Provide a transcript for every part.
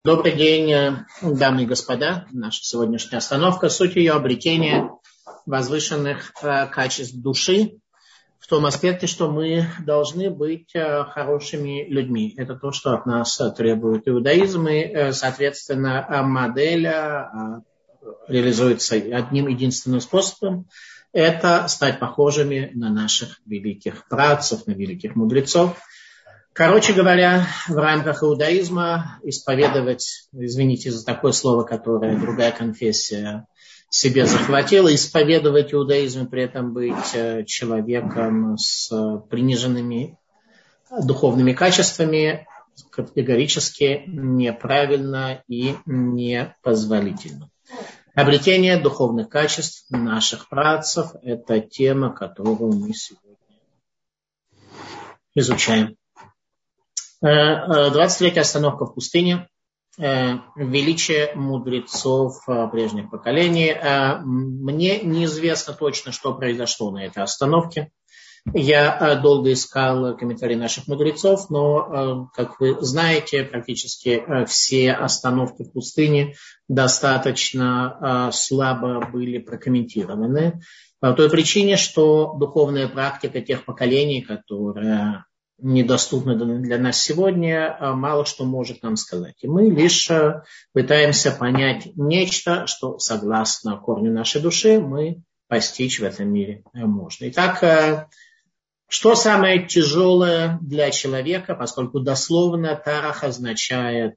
Добрый день, дамы и господа. Наша сегодняшняя остановка. Суть ее обретения возвышенных качеств души в том аспекте, что мы должны быть хорошими людьми. Это то, что от нас требует иудаизм. И, соответственно, модель реализуется одним единственным способом. Это стать похожими на наших великих праотцов, на великих мудрецов. Короче говоря, в рамках иудаизма исповедовать, извините за такое слово, которое другая конфессия себе захватила, исповедовать иудаизм, при этом быть человеком с приниженными духовными качествами, категорически неправильно и непозволительно. Обретение духовных качеств наших праотцев – это тема, которую мы сегодня изучаем. 23-я остановка в пустыне. Величие мудрецов прежних поколений. Мне неизвестно точно, что произошло на этой остановке. Я долго искал комментарии наших мудрецов, но, как вы знаете, практически все остановки в пустыне достаточно слабо были прокомментированы. По той причине, что духовная практика тех поколений, которые недоступны для нас сегодня, мало что может нам сказать. И мы лишь пытаемся понять нечто, что согласно корню нашей души мы постичь в этом мире можно. Итак, что самое тяжелое для человека, поскольку дословно тарах означает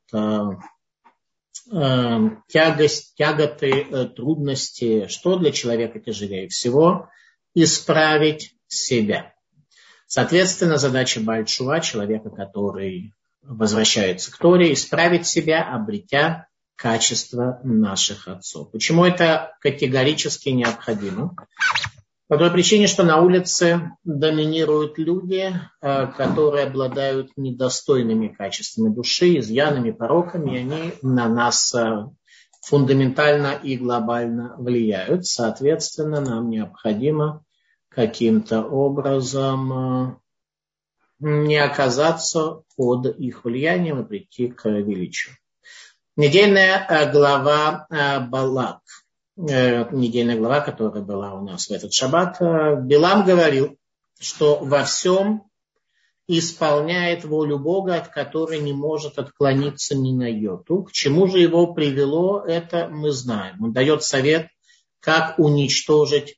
тяготы, трудности, что для человека тяжелее всего? Исправить себя. Соответственно, задача Бааль Тшува, человека, который возвращается к Торе, исправить себя, обретя качество наших отцов. Почему это категорически необходимо? По той причине, что на улице доминируют люди, которые обладают недостойными качествами души, изъянами, пороками, и они на нас фундаментально и глобально влияют. Соответственно, нам необходимо каким-то образом не оказаться под их влиянием и прийти к величию. Недельная глава Балак. Недельная глава, которая была у нас в этот шаббат. Билам говорил, что во всем исполняет волю Бога, от которой не может отклониться ни на йоту. К чему же его привело, это мы знаем. Он дает совет, как уничтожить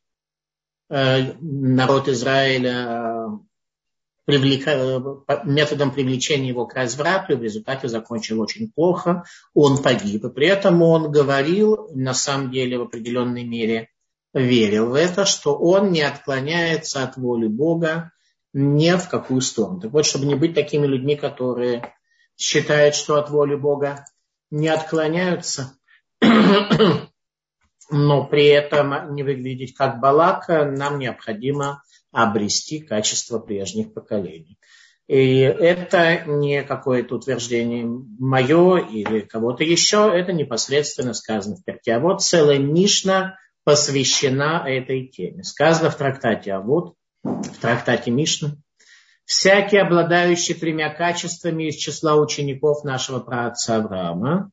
народ Израиля методом привлечения его к разврату, и в результате закончил очень плохо, он погиб. И при этом он говорил, на самом деле в определенной мере верил в это, что он не отклоняется от воли Бога ни в какую сторону. Так вот, чтобы не быть такими людьми, которые считают, что от воли Бога не отклоняются, но при этом не выглядеть как Балак, нам необходимо обрести качество прежних поколений. И это не какое-то утверждение мое или кого-то еще, это непосредственно сказано в Перкей Авот. Целая Мишна посвящена этой теме. Сказано в трактате Авот, в трактате Мишна: всякий, обладающий тремя качествами из числа учеников нашего праотца Авраама,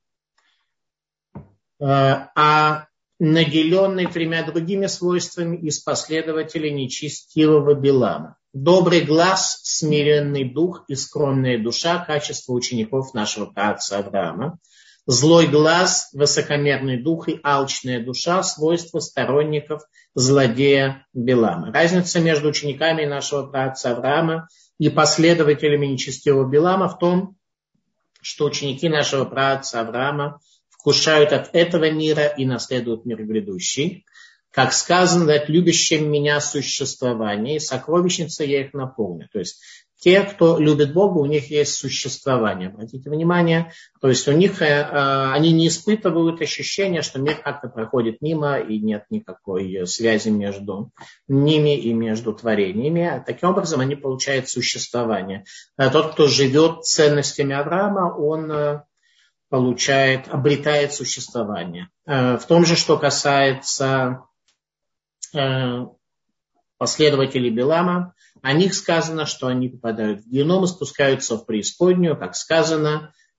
наделенный тремя другими свойствами из последователей нечестивого Билама. Добрый глаз, смиренный дух и скромная душа – качество учеников нашего праотца Авраама. Злой глаз, высокомерный дух и алчная душа – свойства сторонников злодея Билама. Разница между учениками нашего праотца Авраама и последователями нечестивого Билама в том, что ученики нашего праотца Авраама вкушают от этого мира и наследуют мир грядущий. Как сказано, дать любящим меня существование, и сокровищница я их наполню. То есть те, кто любит Бога, у них есть существование. Обратите внимание, то есть у них, они не испытывают ощущения, что мир как-то проходит мимо и нет никакой связи между ними и между творениями. Таким образом они получают существование. Тот, кто живет ценностями Авраама, он обретает существование. В том же, что касается последователей Билама, о них сказано, что они попадают в геном и спускаются в преисподнюю, как сказано,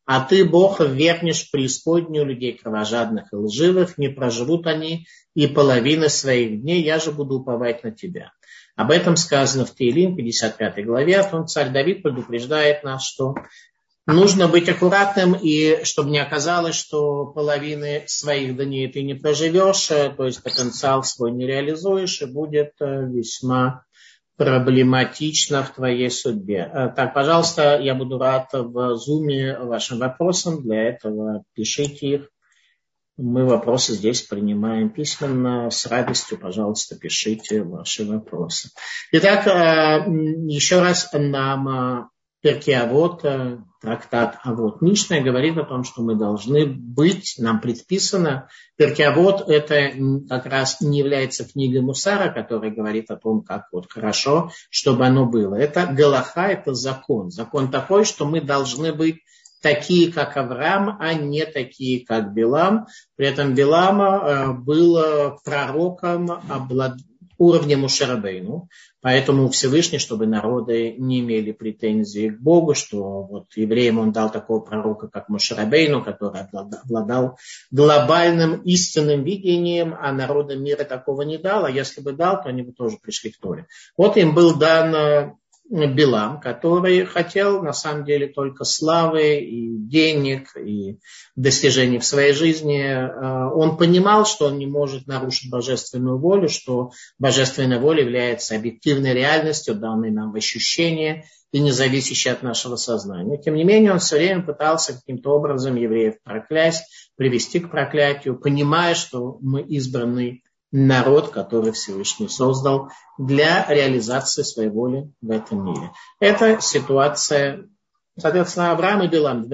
а ты, Бог, ввергнешь в преисподнюю людей кровожадных и лживых, не проживут они и половины своих дней, я же буду уповать на тебя. Об этом сказано в Теилим, 55 главе, о том царь Давид предупреждает нас, что нужно быть аккуратным, и чтобы не оказалось, что половины своих дней ты не проживешь, то есть потенциал свой не реализуешь, и будет весьма проблематично в твоей судьбе. Так, пожалуйста, я буду рад в зуме вашим вопросам. Для этого пишите их. Мы вопросы здесь принимаем письменно. С радостью, пожалуйста, пишите ваши вопросы. Итак, еще раз нам Перкей Авот, трактат Авот Мишна, говорит о том, что мы должны быть, нам предписано. Перкей Авот это как раз не является книгой Мусара, которая говорит о том, как вот хорошо, чтобы оно было. Это галаха, это закон. Закон такой, что мы должны быть такие, как Авраам, а не такие, как Билам. При этом Билам был пророком уровня Моше Рабейну. Поэтому Всевышний, чтобы народы не имели претензий к Богу, что вот евреям он дал такого пророка, как Моше Рабейну, который обладал глобальным истинным видением, а народам мира такого не дал. А если бы дал, то они бы тоже пришли к Торе. Вот им был дан Билам, который хотел на самом деле только славы и денег и достижений в своей жизни. Он понимал, что он не может нарушить божественную волю, что божественная воля является объективной реальностью, данной нам в ощущение и не зависящей от нашего сознания. Тем не менее, он все время пытался каким-то образом евреев проклясть, привести к проклятию, понимая, что мы избранный народ, который Всевышний создал для реализации своей воли в этом мире. Это ситуация, соответственно, Авраам и Билам,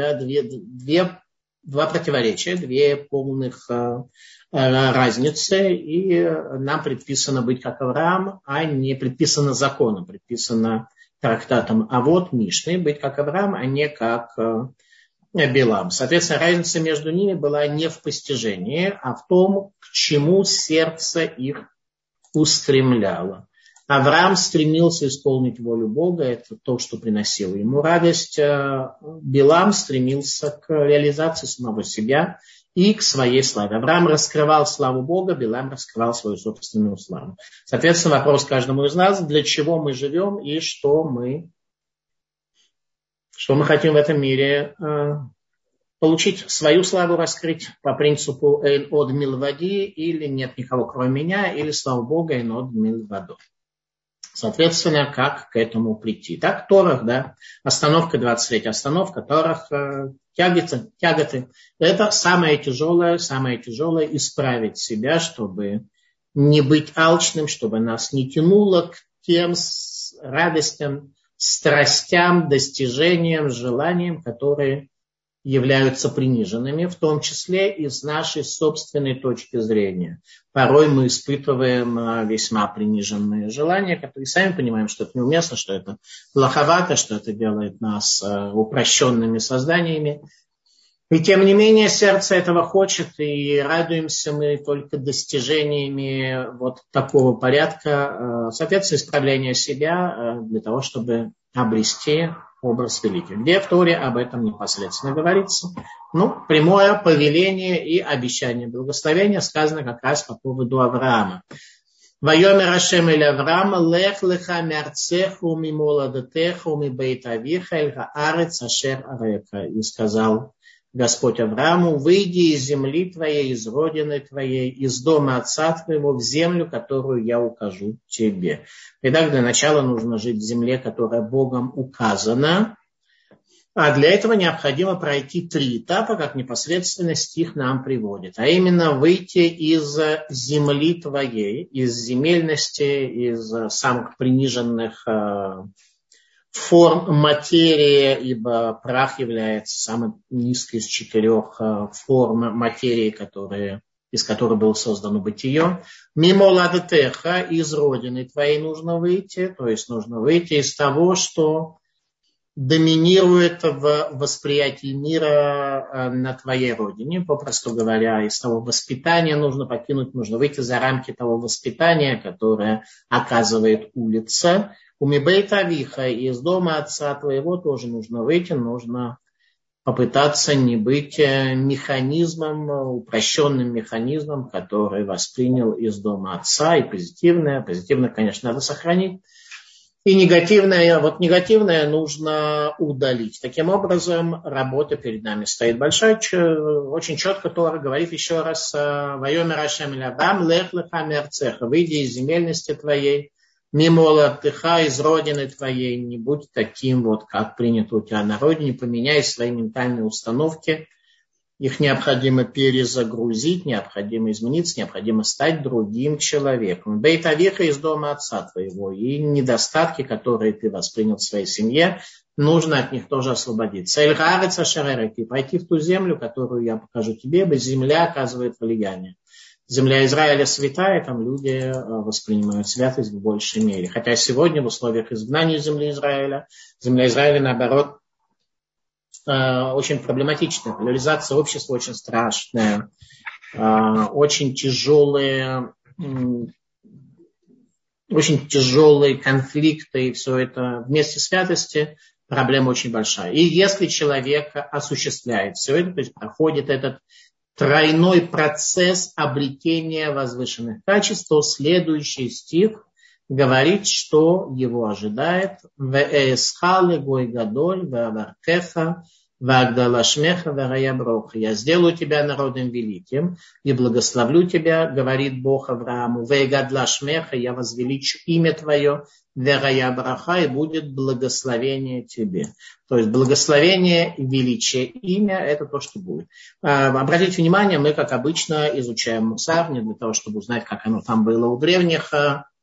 два противоречия, две полных разницы, и нам предписано быть как Авраам, а не предписано законом, предписано трактатом Авот Мишны, быть как Авраам, а не как Билам. Соответственно, разница между ними была не в постижении, а в том, к чему сердце их устремляло. Авраам стремился исполнить волю Бога, это то, что приносило ему радость. Билам стремился к реализации самого себя и к своей славе. Авраам раскрывал славу Бога, Билам раскрывал свою собственную славу. Соответственно, вопрос каждому из нас, для чего мы живем и что мы хотим в этом мире получить, свою славу раскрыть по принципу «Эйн од милвади» или «нет никого кроме меня» или «Слава Бога, эйн од милвадо». Соответственно, как к этому прийти? Так, Торах, да, остановка 23, остановка Торах, тяготы. Это самое тяжелое исправить себя, чтобы не быть алчным, чтобы нас не тянуло к тем радостям, страстям, достижениям, желаниям, которые являются приниженными, в том числе и с нашей собственной точки зрения. Порой мы испытываем весьма приниженные желания, которые сами понимаем, что это неуместно, что это плоховато, что это делает нас упрощенными созданиями. И тем не менее сердце этого хочет, и радуемся мы только достижениями вот такого порядка, соответственно, исправления себя для того, чтобы обрести образ великий. Где в Торе об этом непосредственно говорится? Прямое повеление и обещание благословения сказано как раз по поводу Авраама. Вайомер Ашем эль Авраам, лех леха миарцеху мимоладетеху мибейт авиха эль хаарец ашер арека. И сказал Господь Аврааму: выйди из земли твоей, из родины твоей, из дома отца твоего в землю, которую я укажу тебе. Итак, для начала нужно жить в земле, которая Богом указана. А для этого необходимо пройти 3 этапа, как непосредственно стих нам приводит. А именно выйти из земли твоей, из земельности, из самых приниженных форм материи, ибо прах является самой низкой из 4 форм материи, из которой было создано бытие. Мимо ладетеха, из родины твоей нужно выйти, то есть нужно выйти из того, что доминирует в восприятии мира на твоей родине. Попросту говоря, из того воспитания нужно покинуть, нужно выйти за рамки того воспитания, которое оказывает улица. У мибейта авиха, из дома отца твоего тоже нужно выйти, нужно попытаться не быть механизмом, упрощенным механизмом, который воспринял из дома отца, и позитивное. Позитивное, конечно, надо сохранить. И негативное нужно удалить. Таким образом, работа перед нами стоит большая. Очень четко Тора говорит еще раз: «Вайомер Ашем эль Адам, лех леха миарцеха», выйди из земельности твоей, мимо молодыха, из родины твоей, не будь таким вот, как принято у тебя на родине, поменяй свои ментальные установки. Их необходимо перезагрузить, необходимо измениться, необходимо стать другим человеком. Бейт авиха, из дома отца твоего. И недостатки, которые ты воспринял в своей семье, нужно от них тоже освободиться. Эль-Хаарец ашер-эреки, пойти в ту землю, которую я покажу тебе, ибо земля оказывает влияние. Земля Израиля святая, там люди воспринимают святость в большей мере. Хотя сегодня в условиях изгнания земля Израиля, наоборот, очень проблематичная. Поляризация общества очень страшная. Очень тяжелые конфликты. И все это вместе святости проблема очень большая. И если человек осуществляет все это, то есть проходит этот тройной процесс обретения возвышенных качеств, то следующий стих говорит, что его ожидает. Я сделаю тебя народом великим и благословлю тебя, говорит Бог Аврааму. Я возвеличу имя твое, и будет благословение тебе. То есть благословение и величие имя – это то, что будет. Обратите внимание, мы, как обычно, изучаем Мусар не для того, чтобы узнать, как оно там было у древних,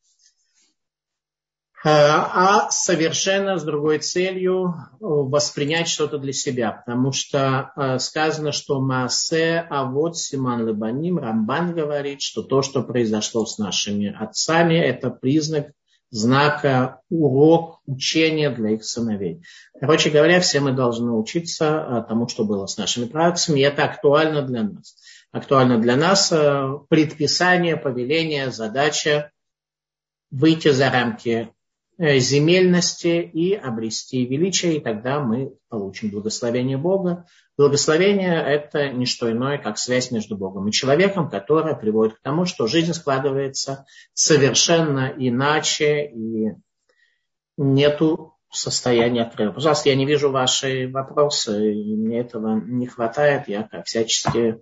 а совершенно с другой целью воспринять что-то для себя. Потому что сказано, что Маасе Авот Симан Лебаним, Рамбан говорит, что то, что произошло с нашими отцами, это признак, знака, урок, учения для их сыновей. Короче говоря, все мы должны учиться тому, что было с нашими праотцами, и это актуально для нас. Актуально для нас предписание, повеление, задача выйти за рамки земельности и обрести величие, и тогда мы получим благословение Бога. Благословение – это не что иное, как связь между Богом и человеком, которая приводит к тому, что жизнь складывается совершенно иначе, и нету состояния отрыва. Пожалуйста, я не вижу ваши вопросы, и мне этого не хватает, я всячески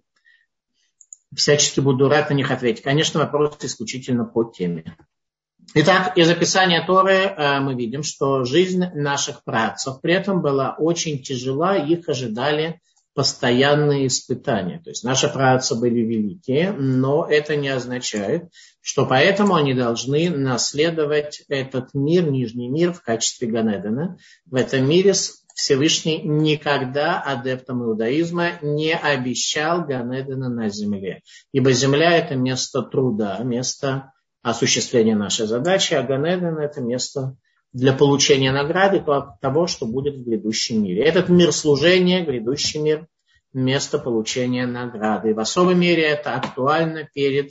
буду рад на них ответить. Конечно, вопросы исключительно по теме. Итак, из описания Торы мы видим, что жизнь наших праотцов при этом была очень тяжела, их ожидали постоянные испытания. То есть наши праотцы были великие, но это не означает, что поэтому они должны наследовать этот мир, нижний мир в качестве Ган-Эдена. В этом мире Всевышний никогда адептам иудаизма не обещал Ган-Эдена на земле. Ибо земля – это место труда, место осуществления нашей задачи, а Ган-Эден – это место для получения награды того, что будет в грядущем мире. Этот мир служения, грядущий мир, место получения награды. И в особой мере это актуально в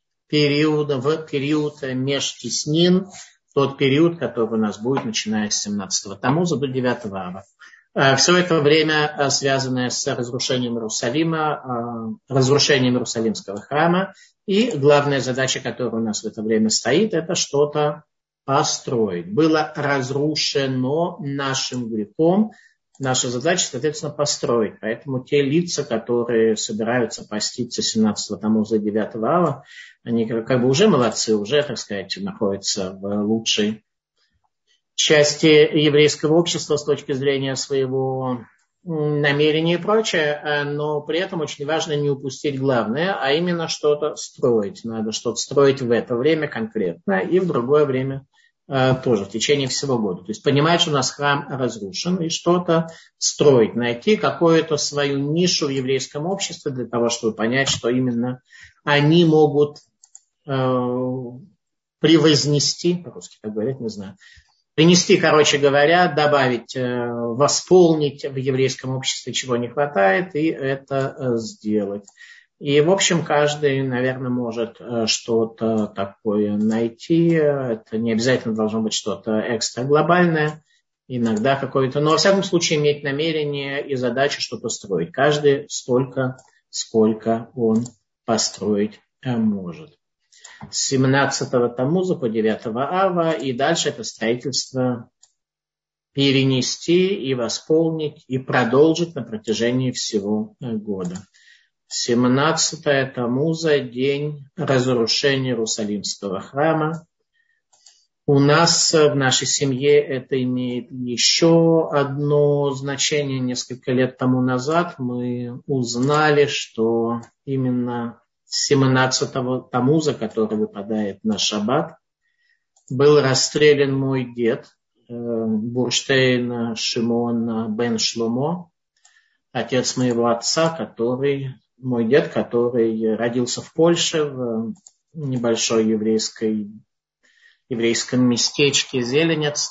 период Межтеснин, тот период, который у нас будет, начиная с 17-го Тамуза до 9-го Ава. Все это время, связанное с разрушением Иерусалима, разрушением Иерусалимского храма. И главная задача, которая у нас в это время стоит, это что-то построить. Было разрушено нашим грехом. Наша задача, соответственно, построить. Поэтому те лица, которые собираются поститься 17-го Тамуза и 9-го Ава, они как бы уже молодцы, уже, так сказать, находятся в лучшей части еврейского общества с точки зрения своего намерения и прочее, но при этом очень важно не упустить главное, а именно что-то строить. Надо что-то строить в это время конкретно и в другое время тоже, в течение всего года. То есть понимать, что у нас храм разрушен, и что-то строить, найти какую-то свою нишу в еврейском обществе для того, чтобы понять, что именно они могут превознести, по-русски как говорят, не знаю, принести, короче говоря, добавить, восполнить в еврейском обществе, чего не хватает, и это сделать. И, в общем, каждый, наверное, может что-то такое найти. Это не обязательно должно быть что-то экстра глобальное. иногда какое-то, но во всяком случае иметь намерение и задачу что-то строить. Каждый столько, сколько он построить может. С 17-го Тамуза по 9-го Ава, и дальше это строительство перенести и восполнить и продолжить на протяжении всего года. 17-е Тамуза, день разрушения Иерусалимского храма. У нас в нашей семье это имеет еще одно значение. Несколько лет тому назад мы узнали, что именно 17-го Тамуза, который выпадает на шаббат, был расстрелян мой дед, Бурштейн Шимон бен Шломо, отец моего отца, мой дед, который родился в Польше, в небольшой еврейском местечке Зеленец.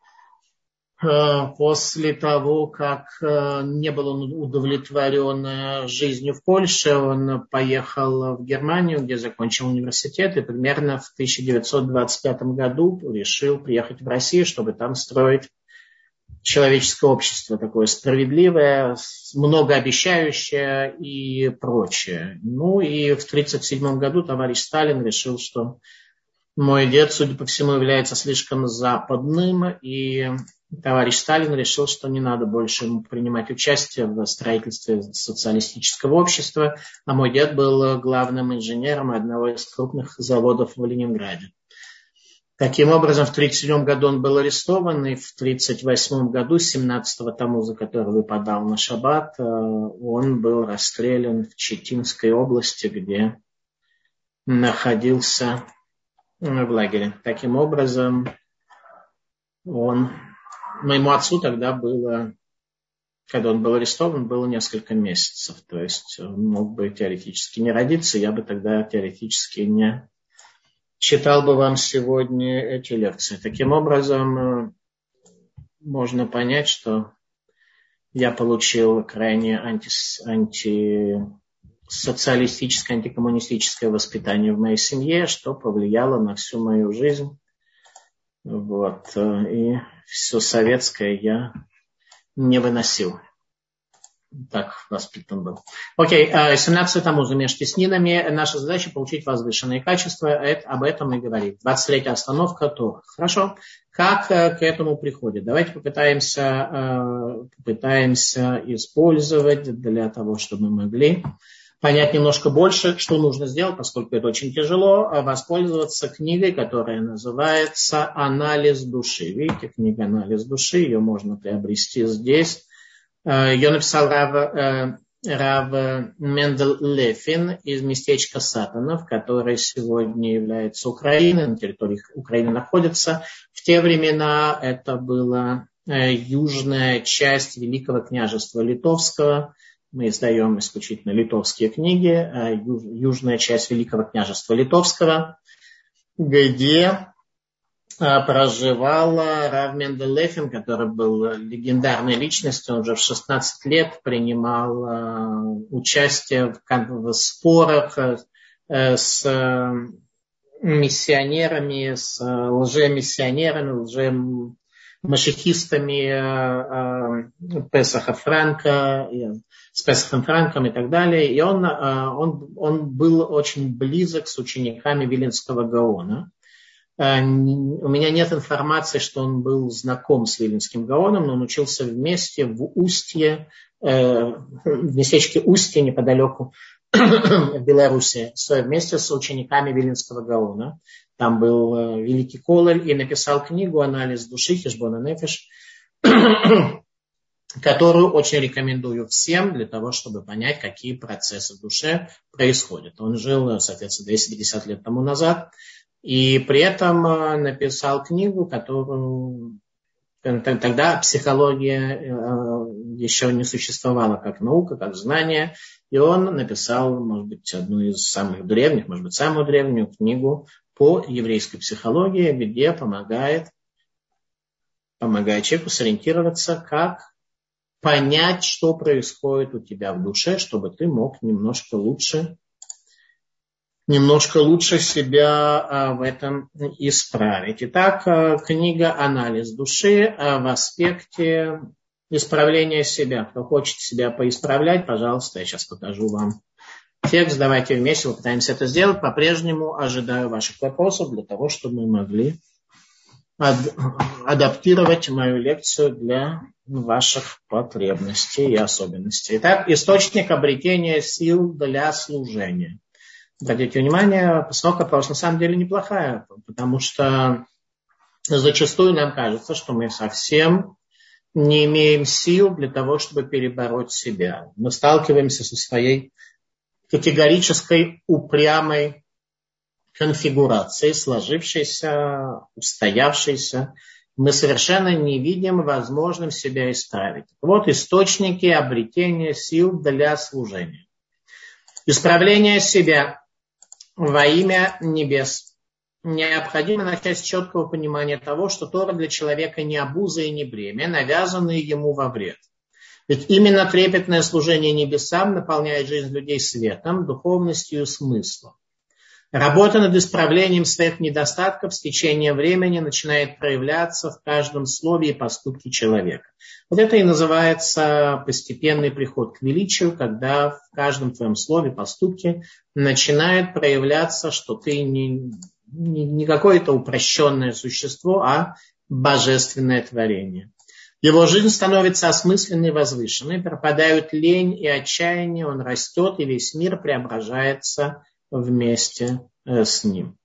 После того, как не был он удовлетворен жизнью в Польше, он поехал в Германию, где закончил университет, и примерно в 1925 году решил приехать в Россию, чтобы там строить человеческое общество, такое справедливое, многообещающее и прочее. Ну и в 1937 году товарищ Сталин решил, что мой дед, судя по всему, является слишком западным, и товарищ Сталин решил, что не надо больше ему принимать участие в строительстве социалистического общества, а мой дед был главным инженером одного из крупных заводов в Ленинграде. Таким образом, в 1937 году он был арестован, и в 1938 году, 17-го Тамуза, который выпадал на шаббат, он был расстрелян в Читинской области, где находился в лагере. Таким образом, моему отцу тогда было, когда он был арестован, было несколько месяцев. То есть он мог бы теоретически не родиться, я бы тогда теоретически не читал бы вам сегодня эти лекции. Таким образом, можно понять, что я получил крайне антисоциалистическое, антикоммунистическое воспитание в моей семье, что повлияло на всю мою жизнь. Вот. И все советское я не выносил. Так воспитан был. Окей, 17-й Тамуза между теснинами. Наша задача получить возвышенные качества. Об этом и говорит. 23-я остановка Тора. Хорошо. Как к этому приходит? Давайте попытаемся использовать для того, чтобы мы могли понять немножко больше, что нужно сделать, поскольку это очень тяжело, воспользоваться книгой, которая называется «Анализ души». Видите, книга «Анализ души», ее можно приобрести здесь. Ее написал Рав Мендель Лефин из местечка Сатанов, который сегодня является Украиной, на территории Украины находится. В те времена это была южная часть Великого княжества Литовского. Мы издаем исключительно литовские книги. Южная часть Великого княжества Литовского, где проживал Рав Мендель Лефин, который был легендарной личностью. Он уже в 16 лет принимал участие в спорах с миссионерами, с лжемиссионерами, лжемашихистами Песаха Франка, с Песахом Франком и так далее. И он был очень близок с учениками Виленского Гаона. У меня нет информации, что он был знаком с Виленским Гаоном, но он учился вместе в Устье, в местечке Устье неподалеку в Беларуси, вместе с учениками Виленского Гаона. Там был великий Колель и написал книгу «Анализ души» Хешбон а-нефеш, которую очень рекомендую всем для того, чтобы понять, какие процессы в душе происходят. Он жил, соответственно, 250 лет тому назад. И при этом написал книгу, которую тогда психология еще не существовала как наука, как знание. И он написал, может быть, одну из самых древних, может быть, самую древнюю книгу по еврейской психологии, где помогает человеку сориентироваться, как понять, что происходит у тебя в душе, чтобы ты мог немножко лучше немножко лучше себя в этом исправить. Итак, книга «Анализ души» в аспекте исправления себя. Кто хочет себя поисправлять, пожалуйста, я сейчас покажу вам текст. Давайте вместе попытаемся это сделать. По-прежнему ожидаю ваших вопросов для того, чтобы мы могли адаптировать мою лекцию для ваших потребностей и особенностей. Итак, источник обретения сил для служения. Обратите внимание, постановка вопроса на самом деле неплохая, потому что зачастую нам кажется, что мы совсем не имеем сил для того, чтобы перебороть себя. Мы сталкиваемся со своей категорической, упрямой конфигурацией, сложившейся, устоявшейся. Мы совершенно не видим возможным себя исправить. Вот источники обретения сил для служения. Исправление себя во имя небес. Необходимо начать с четкого понимания того, что Тора для человека не обуза и не бремя, навязанные ему во вред. Ведь именно трепетное служение небесам наполняет жизнь людей светом, духовностью и смыслом. Работа над исправлением своих недостатков с течением времени начинает проявляться в каждом слове и поступке человека. Вот это и называется постепенный приход к величию, когда в каждом твоем слове, поступке начинает проявляться, что ты не какое-то упрощенное существо, а божественное творение. Его жизнь становится осмысленной и возвышенной, пропадают лень и отчаяние, он растет, и весь мир преображается вместе с ним.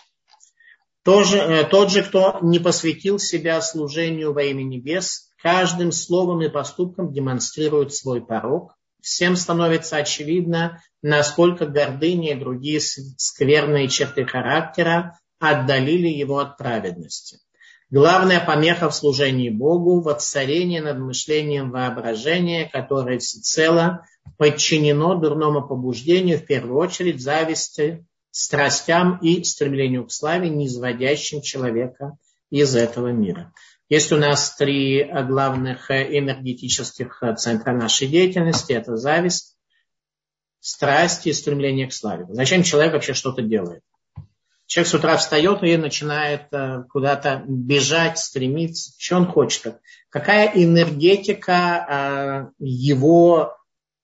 Тот же, кто не посвятил себя служению во имя небес, каждым словом и поступком демонстрирует свой порок. Всем становится очевидно, насколько гордыня и другие скверные черты характера отдалили его от праведности. Главная помеха в служении Богу – воцарение над мышлением воображения, которое всецело подчинено дурному побуждению, в первую очередь зависти, страстям и стремлению к славе, не изводящим человека из этого мира. Есть у нас три главных энергетических центра нашей деятельности – это зависть, страсть и стремление к славе. Зачем человек вообще что-то делает? Человек с утра встает и начинает куда-то бежать, стремиться. Что он хочет? Какая энергетика его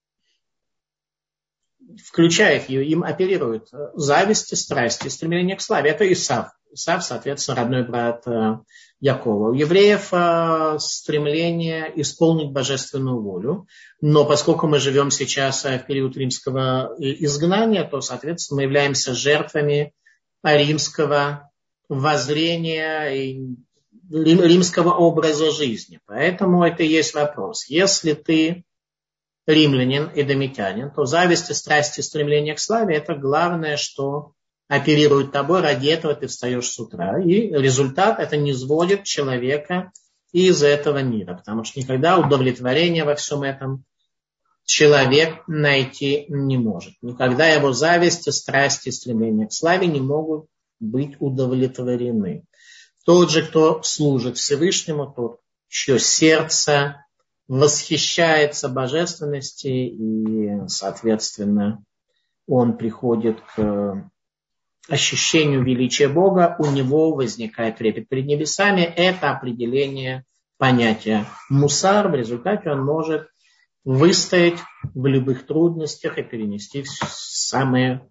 включает, им оперирует? Зависть, страсть, стремление к славе. Это Исав. Исав, соответственно, родной брат Якова. У евреев стремление исполнить божественную волю. Но поскольку мы живем сейчас в период римского изгнания, то, соответственно, мы являемся жертвами римского воззрения и римского образа жизни. Поэтому это и есть вопрос. Если ты римлянин, эдомитянин, то зависть, страсть и стремление к славе – это главное, что оперирует тобой. Ради этого ты встаешь с утра. И результат – это низводит человека из этого мира. Потому что никогда удовлетворения во всем этом человек найти не может. Никогда его зависть, страсть и стремление к славе не могут быть удовлетворены. Тот же, кто служит Всевышнему, тот, чье сердце восхищается божественности, и, соответственно, он приходит к ощущению величия Бога, у него возникает трепет перед небесами. Это определение понятия мусар. В результате он может выстоять в любых трудностях и перенести самые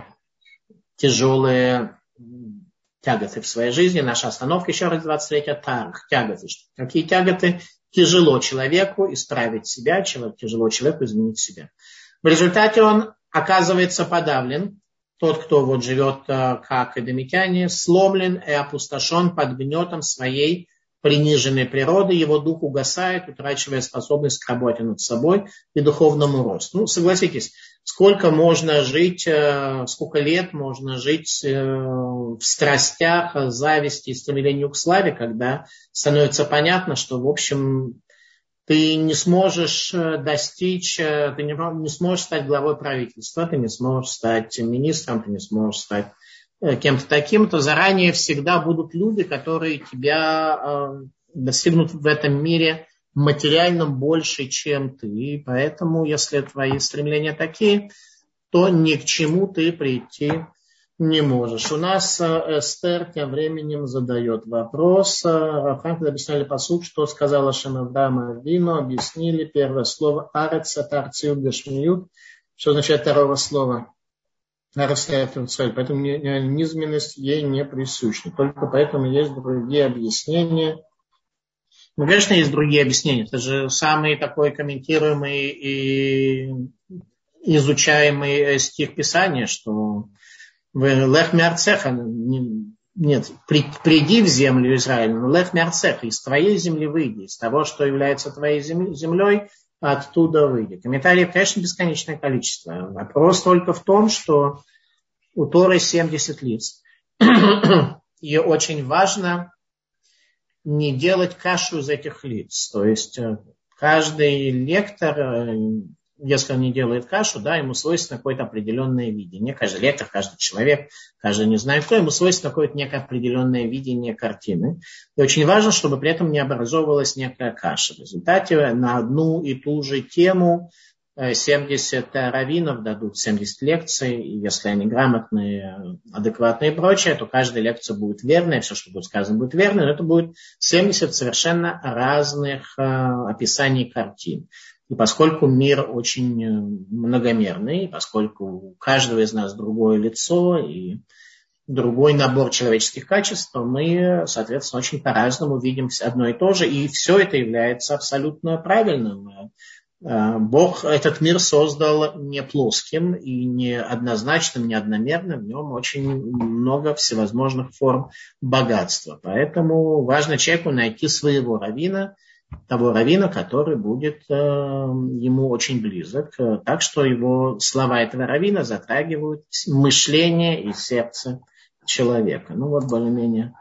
тяжелые тяготы в своей жизни. Наша остановка, еще раз, 23-я, тяготы. Какие тяготы? Тяжело человеку исправить себя, тяжело человеку изменить себя. В результате он оказывается подавлен. Тот, кто вот живет как эдомитяне, сломлен и опустошен под гнетом своей приниженной природы, его дух угасает, утрачивая способность к работе над собой и духовному росту. Ну, согласитесь, сколько можно жить, сколько лет можно жить в страстях, зависти и стремлению к славе, когда становится понятно, что, в общем, ты не сможешь достичь, ты не сможешь стать главой правительства, ты не сможешь стать министром, ты не сможешь стать кем-то таким, то заранее всегда будут люди, которые тебя достигнут в этом мире материальном больше, чем ты. И поэтому, если твои стремления такие, то ни к чему ты прийти Не можешь. У нас Эстер тем временем задает вопрос. Когда объясняли посуд, что сказала Шем Авраама Авину, объяснили первое слово «арец атарциют гашмиют», что означает второе слово «арец». Поэтому низменность ей не присуща. Только поэтому есть другие объяснения. Ну, конечно, есть другие объяснения. Это же самый такой комментируемый и изучаемый стих Писания, что Лех миарцеха, нет, приди в землю Израиля, лех миарцеха, из твоей земли выйди, из того, что является твоей землей, оттуда выйди. Комментариев, конечно, бесконечное количество. Вопрос только в том, что у Торы 70 лиц. И очень важно не делать кашу из этих лиц. То есть каждый лектор, если он не делает кашу, да, ему свойственно какое-то определенное видение. Каждый лектор, каждый человек, каждый не знаю кто, ему свойственно какое-то некое определенное видение картины. И очень важно, чтобы при этом не образовывалась некая каша. В результате на одну и ту же тему 70 раввинов дадут 70 лекций, и если они грамотные, адекватные и прочее, то каждая лекция будет верной, все, что будет сказано, будет верно, но это будет 70 совершенно разных описаний картин. И поскольку мир очень многомерный, поскольку у каждого из нас другое лицо и другой набор человеческих качеств, то мы, соответственно, очень по-разному видим одно и то же, и все это является абсолютно правильным. Бог этот мир создал не плоским и не однозначным, не одномерным. В нем очень много всевозможных форм богатства. Поэтому важно человеку найти своего раввина, того раввина, который будет ему очень близок. Так что его слова этого раввина затрагивают мышление и сердце человека. Ну вот более-менее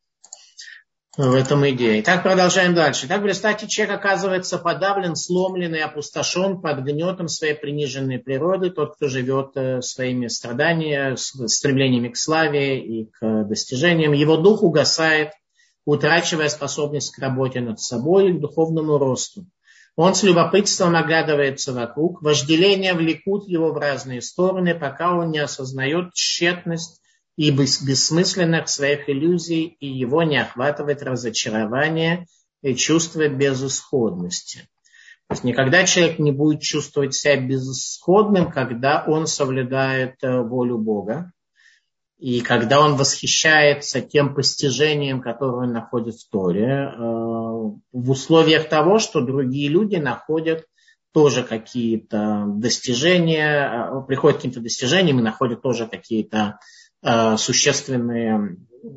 в этом идея. Итак, продолжаем дальше. Итак, в результате человек оказывается подавлен, сломлен и опустошен под гнетом своей приниженной природы. Тот, кто живет своими страданиями, стремлениями к славе и к достижениям, его дух угасает, утрачивая способность к работе над собой и к духовному росту. Он с любопытством оглядывается вокруг, вожделения влекут его в разные стороны, пока он не осознает тщетность и бессмысленных своих иллюзий, и его не охватывает разочарование и чувство безысходности. То есть никогда человек не будет чувствовать себя безысходным, когда он соблюдает волю Бога, и когда он восхищается тем постижением, которое он находит в Торе, в условиях того, что другие люди находят тоже какие-то достижения, приходят к каким-то достижениям и находят тоже какие-то существенные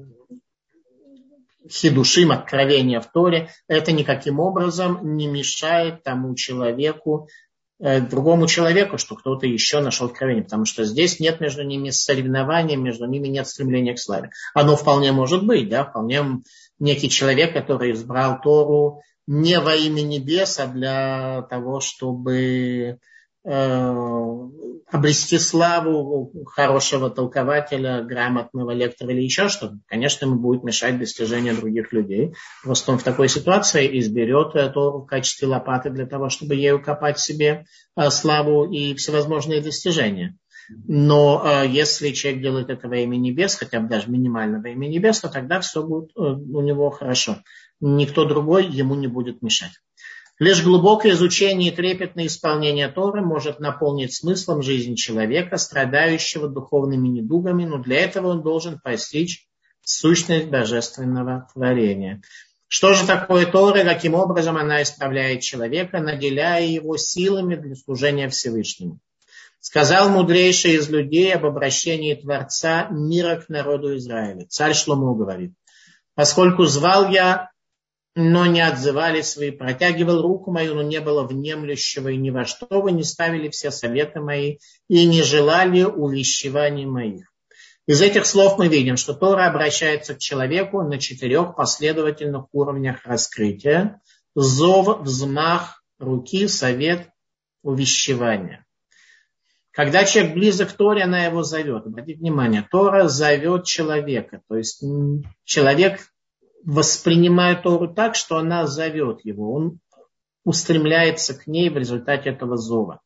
хидушим, откровения в Торе. Это никаким образом не мешает тому человеку, другому человеку, что кто-то еще нашел откровение. Потому что здесь нет между ними соревнования, между ними нет стремления к славе. Оно вполне может быть, да, вполне некий человек, который избрал Тору не во имя небес, а для того, чтобы обрести славу хорошего толкователя, грамотного лектора или еще что-то, конечно, ему будет мешать достижение других людей. Просто он в такой ситуации изберет Тору в качестве лопаты для того, чтобы ею копать себе славу и всевозможные достижения. Но если человек делает это во имя небес, хотя бы даже минимально во имя небес, то тогда все будет у него хорошо. Никто другой ему не будет мешать. Лишь глубокое изучение и трепетное исполнение Торы может наполнить смыслом жизнь человека, страдающего духовными недугами, но для этого он должен постичь сущность божественного творения. Что же такое Тора, каким образом она исправляет человека, наделяя его силами для служения Всевышнему? Сказал мудрейший из людей об обращении Творца мира к народу Израиля. Царь Шломо говорит: поскольку звал я, но не отзывали свои, протягивал руку мою, но не было внемлющего, и ни во что вы не ставили все советы мои, и не желали увещеваний моих. Из этих слов мы видим, что Тора обращается к человеку на 4 последовательных уровнях раскрытия: зов, взмах руки, совет, увещевание. Когда человек близок к Торе, она его зовет. Обратите внимание, Тора зовет человека, то есть человек воспринимает Тору так, что она зовет его. Он устремляется к ней в результате этого зова.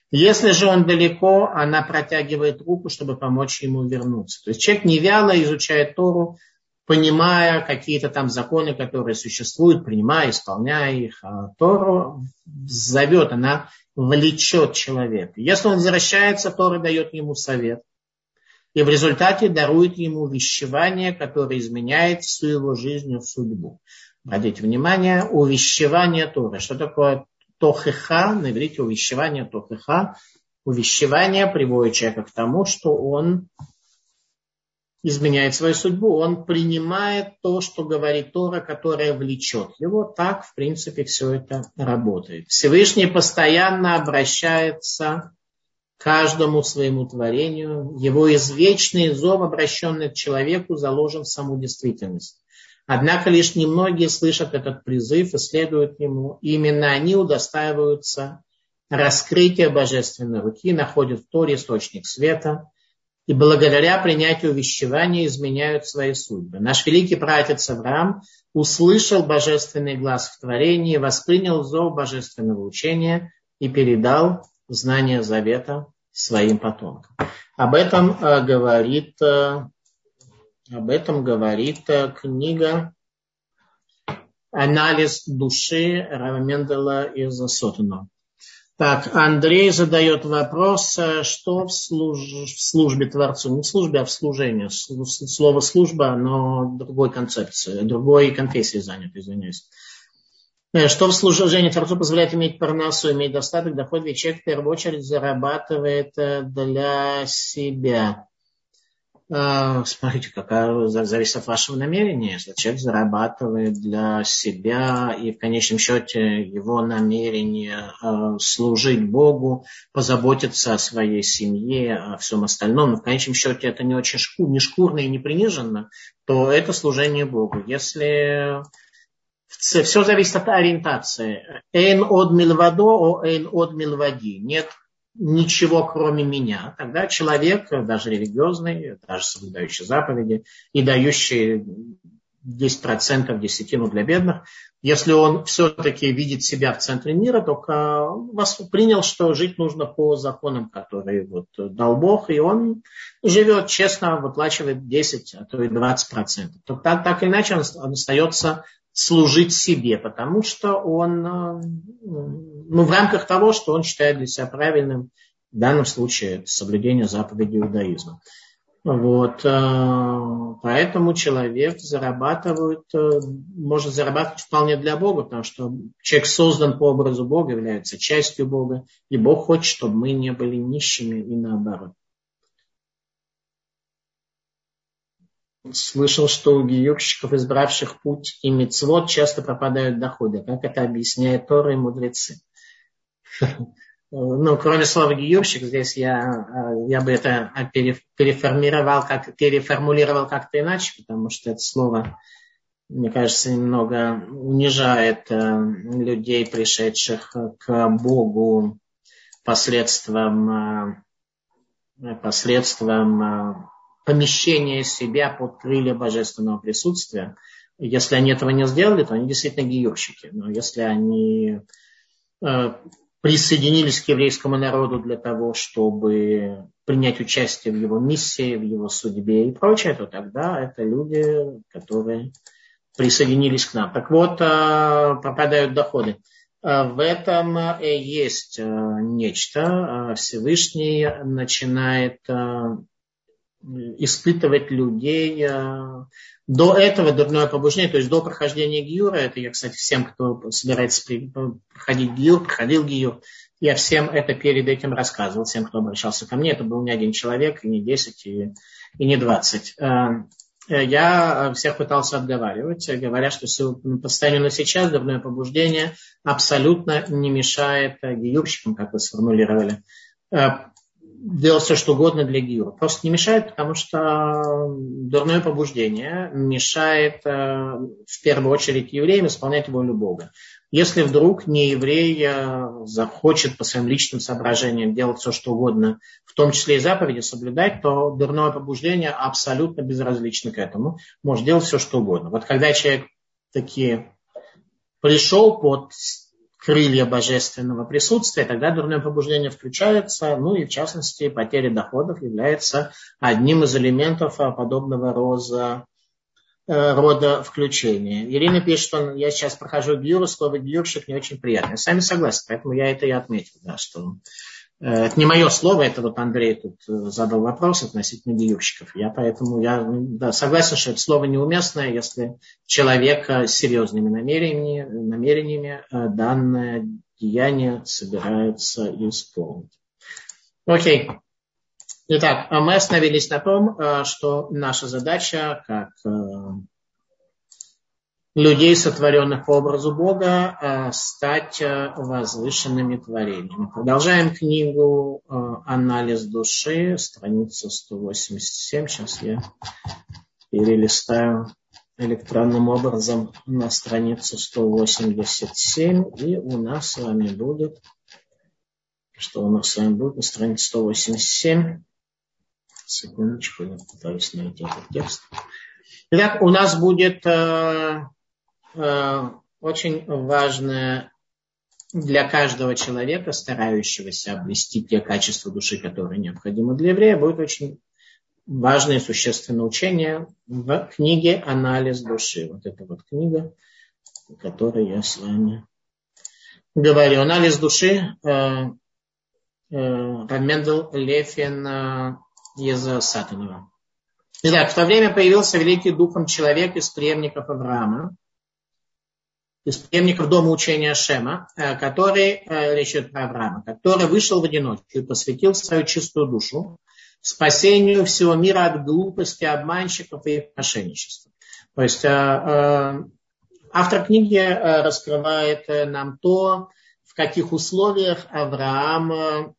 Если же он далеко, она протягивает руку, чтобы помочь ему вернуться. То есть человек не вяло изучает Тору, понимая какие-то там законы, которые существуют, принимая, исполняя их. А Тору зовет, она влечет человека. Если он возвращается, Тора дает ему совет. И в результате дарует ему увещевание, которое изменяет всю его жизнь, судьбу. Обратите внимание, увещевание Торы. Что такое тохеха? На иврите увещевание тохеха. Увещевание приводит человека к тому, что он изменяет свою судьбу. Он принимает то, что говорит Тора, которое влечет его. Так, в принципе, все это работает. Всевышний постоянно обращается к каждому своему творению. Его извечный зов, обращенный к человеку, заложен в саму действительность. Однако лишь немногие слышат этот призыв и следуют ему. Именно они удостаиваются раскрытия божественной руки, находят в Торе источник света и благодаря принятию увещевания изменяют свои судьбы. Наш великий праотец Авраам услышал божественный глаз в творении, воспринял зов божественного учения и передал знание завета своим потомкам. Об этом говорит книга «Анализ души» Рава Менделя из Сотена. Так, Андрей задает вопрос, что в службе Творцу, не в службе, а в служении. Слово «служба», но другой концепции, другой конфессии занят, извиняюсь. Что в служении Творцу позволяет иметь парнасу, иметь достаток, доход, ведь человек в первую очередь зарабатывает для себя. Смотрите, какая зависит от вашего намерения. Если человек зарабатывает для себя и в конечном счете его намерение служить Богу, позаботиться о своей семье, о всем остальном, но в конечном счете это не очень не шкурно и не приниженно, то это служение Богу. Если все зависит от ориентации. Эйн од милвадо, о эйн од милвади. Нет ничего, кроме меня. Тогда человек, даже религиозный, даже соблюдающий заповеди и дающий 10% десятину для бедных, если он все-таки видит себя в центре мира, только воспринял, что жить нужно по законам, которые дал Бог, и он живет честно, выплачивает 10, а то и 20%. То так или иначе он остается служить себе, потому что он в рамках того, что он считает для себя правильным, в данном случае это соблюдение заповедей иудаизма. Поэтому человек может зарабатывать вполне для Бога, потому что человек создан по образу Бога, является частью Бога, и Бог хочет, чтобы мы не были нищими и наоборот. Слышал, что у гиюрщиков, избравших путь и мицвот, часто пропадают доходы. Как это объясняет Тора и мудрецы? Кроме слова гиюрщик, здесь я бы это переформулировал как-то иначе, потому что это слово, мне кажется, немного унижает людей, пришедших к Богу посредством помещение себя под крылья божественного присутствия. Если они этого не сделали, то они действительно гиюрщики. Но если они присоединились к еврейскому народу для того, чтобы принять участие в его миссии, в его судьбе и прочее, то тогда это люди, которые присоединились к нам. Так вот, пропадают доходы. В этом есть нечто. Всевышний начинает испытывать людей. До этого дурное побуждение, то есть до прохождения гиюра, это я, кстати, всем, кто собирается проходить гиюр, проходил гиюр, я всем это перед этим рассказывал, всем, кто обращался ко мне, это был не один человек, и не 10, и не 20. Я всех пытался отговаривать, говоря, что по состоянию на сейчас дурное побуждение абсолютно не мешает гиюрщикам, как вы сформулировали, делать все, что угодно для гиюра. Просто не мешает, потому что дурное побуждение мешает в первую очередь евреям исполнять волю Бога. Если вдруг не еврей захочет по своим личным соображениям делать все, что угодно, в том числе и заповеди соблюдать, то дурное побуждение абсолютно безразлично к этому. Может делать все, что угодно. Вот когда человек таки пришел под крылья божественного присутствия, тогда дурное побуждение включается, ну и в частности потеря доходов является одним из элементов подобного рода включения. Ирина пишет, что я сейчас прохожу гиюр, слово гиюрщик не очень приятно. Я с вами согласен, поэтому я это и отметил, да, что это не мое слово, это вот Андрей тут задал вопрос относительно гиюрщиков. Я согласен, что это слово неуместное, если человек с серьезными намерениями данное деяние собирается исполнить. Окей. Итак, мы остановились на том, что наша задача, как людей, сотворенных по образу Бога, стать возвышенными творениями. Продолжаем книгу «Анализ души», страница 187. Сейчас я перелистаю электронным образом на страницу 187. И у нас с вами будет... Что у нас с вами будет на странице 187? Секундочку, я пытаюсь найти этот текст. Итак, у нас будет очень важное для каждого человека, старающегося обрести те качества души, которые необходимы для еврея, будет очень важное и существенное учение в книге «Анализ души». Вот эта вот книга, о которой я с вами говорю. «Анализ души» Рамендел Лефин из Сатанова. Итак, в то время появился великий духом человек из преемников Авраама, из преемников дома учения Шема, который, речь идет про Авраама, который вышел в одиночку и посвятил свою чистую душу спасению всего мира от глупости обманщиков и их мошенничества. То есть автор книги раскрывает нам то, в каких условиях Авраам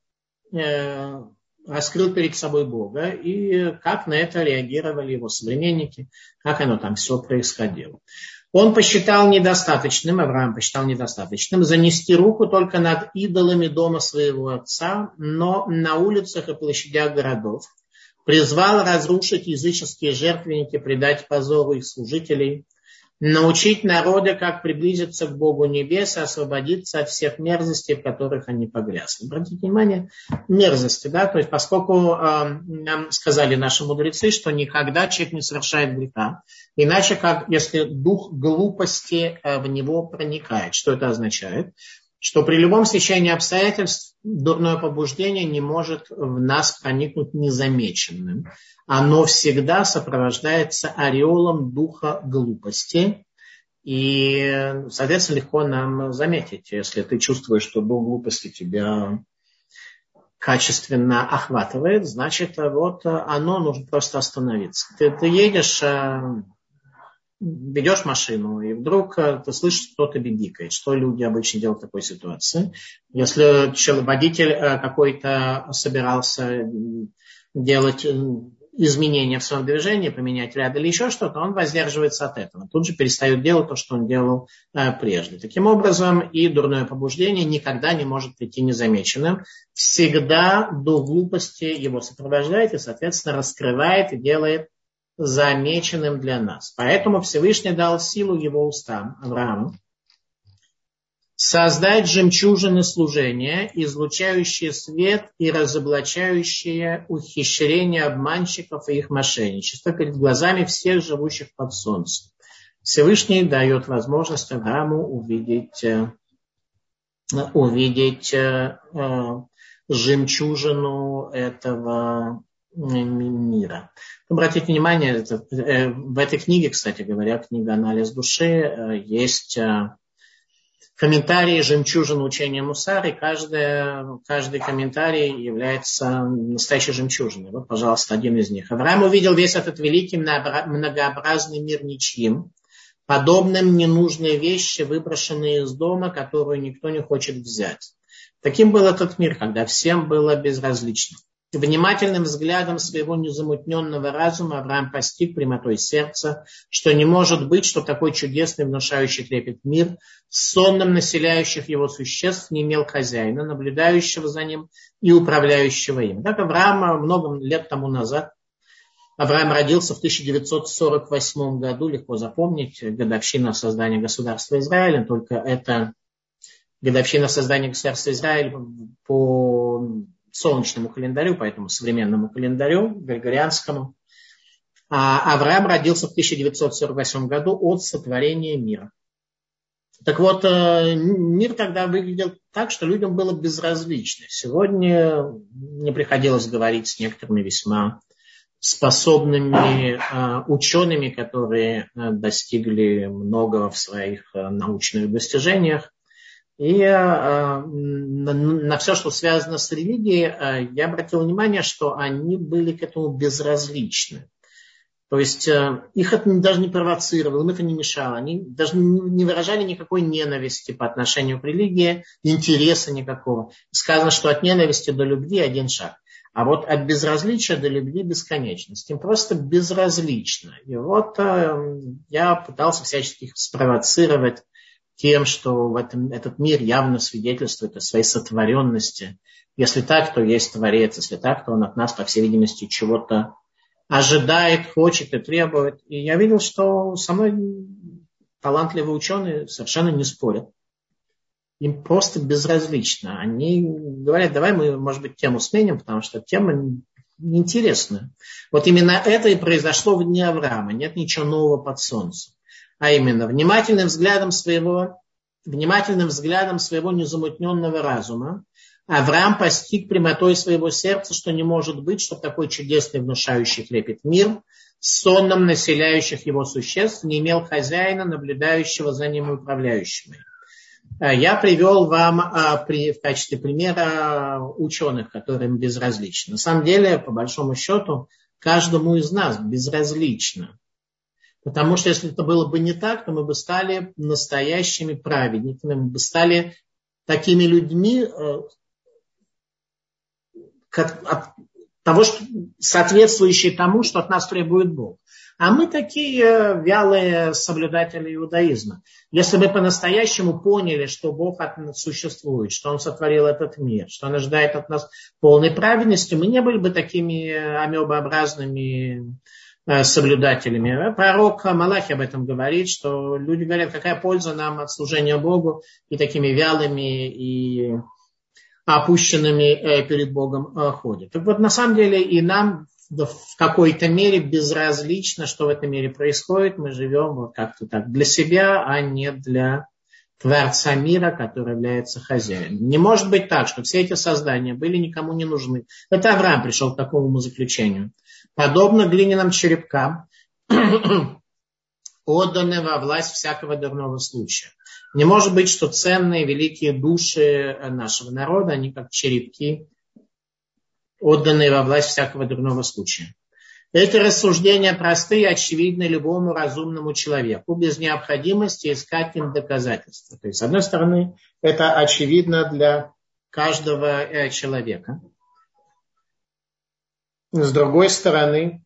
раскрыл перед собой Бога и как на это реагировали его современники, как оно там все происходило. Он посчитал недостаточным, Авраам посчитал недостаточным, занести руку только над идолами дома своего отца, но на улицах и площадях городов призвал разрушить языческие жертвенники, предать позору их служителей, научить народы, как приблизиться к Богу небес и освободиться от всех мерзостей, в которых они погрязли. Обратите внимание, мерзости, да, то есть поскольку нам сказали наши мудрецы, что никогда человек не совершает греха, иначе как если дух глупости в него проникает. Что это означает? Что при любом стечении обстоятельств дурное побуждение не может в нас проникнуть незамеченным. Оно всегда сопровождается ореолом духа глупости. И, соответственно, легко нам заметить, если ты чувствуешь, что дух глупости тебя качественно охватывает, значит, вот оно нужно просто остановиться. Ты едешь... ведешь машину, и вдруг ты слышишь, кто-то бибикает. Что люди обычно делают в такой ситуации? Если водитель какой-то собирался делать изменения в своем движении, поменять ряд или еще что-то, он воздерживается от этого. Тут же перестает делать то, что он делал прежде. Таким образом, и дурное побуждение никогда не может прийти незамеченным. Всегда дух глупости его сопровождает и, соответственно, раскрывает и делает замеченным для нас. Поэтому Всевышний дал силу его устам, Аврааму, создать жемчужины служения, излучающие свет и разоблачающие ухищрения обманщиков и их мошенничество перед глазами всех живущих под солнцем. Всевышний дает возможность Аврааму увидеть жемчужину этого мира. Обратите внимание, в этой книге, кстати говоря, книга «Анализ души», есть комментарии «Жемчужина учения Мусар», и каждый комментарий является настоящей жемчужиной. Вот, пожалуйста, один из них. Авраам увидел весь этот великий многообразный мир ничьим, подобным ненужные вещи, выброшенные из дома, которую никто не хочет взять. Таким был этот мир, когда всем было безразлично. Внимательным взглядом своего незамутненного разума Авраам постиг прямотой сердца, что не может быть, что такой чудесный, внушающий трепет мир, сонным населяющих его существ не имел хозяина, наблюдающего за ним и управляющего им. Так Авраам много лет тому назад, Авраам родился в 1948 году, легко запомнить, годовщина создания государства Израиля, только это годовщина создания государства Израиль по солнечному календарю, поэтому современному календарю, григорианскому. А Авраам родился в 1948 году от сотворения мира. Так вот, мир тогда выглядел так, что людям было безразлично. Сегодня мне приходилось говорить с некоторыми весьма способными учеными, которые достигли многого в своих научных достижениях. И на все, что связано с религией, я обратил внимание, что они были к этому безразличны. То есть их это даже не провоцировало, им это не мешало. Они даже не выражали никакой ненависти по отношению к религии, интереса никакого. Сказано, что от ненависти до любви один шаг. А вот от безразличия до любви бесконечность. Им просто безразлично. И вот я пытался всячески их спровоцировать тем, что этот мир явно свидетельствует о своей сотворенности. Если так, то есть Творец. Если так, то он от нас, по всей видимости, чего-то ожидает, хочет и требует. И я видел, что со мной талантливые ученые совершенно не спорят. Им просто безразлично. Они говорят, давай мы, может быть, тему сменим, потому что тема неинтересная. Вот именно это и произошло в дни Авраама. Нет ничего нового под солнцем. А именно внимательным взглядом своего незамутненного разума Авраам постиг прямотой своего сердца, что не может быть, чтобы такой чудесный, внушающий трепет мир, сонном населяющих его существ, не имел хозяина, наблюдающего за ним и управляющего. Я привел вам в качестве примера ученых, которым безразлично. На самом деле, по большому счету, каждому из нас безразлично. Потому что если это было бы не так, то мы бы стали настоящими праведниками, мы бы стали такими людьми, соответствующие тому, что от нас требует Бог. А мы такие вялые соблюдатели иудаизма. Если бы по-настоящему поняли, что Бог существует, что Он сотворил этот мир, что Он ожидает от нас полной праведности, мы не были бы такими амебообразными соблюдателями. Пророк Малахи об этом говорит, что люди говорят, какая польза нам от служения Богу, и такими вялыми и опущенными перед Богом ходят. Так вот, на самом деле и нам в какой-то мере безразлично, что в этом мире происходит. Мы живем вот как-то так для себя, а не для Творца мира, который является хозяином. Не может быть так, что все эти создания были никому не нужны. Это Авраам пришел к такому заключению. Подобно глиняным черепкам, отданы во власть всякого дурного случая. Не может быть, что ценные великие души нашего народа, они как черепки, отданные во власть всякого дурного случая. Эти рассуждения простые и очевидны любому разумному человеку, без необходимости искать им доказательства. То есть, с одной стороны, это очевидно для каждого человека. С другой стороны,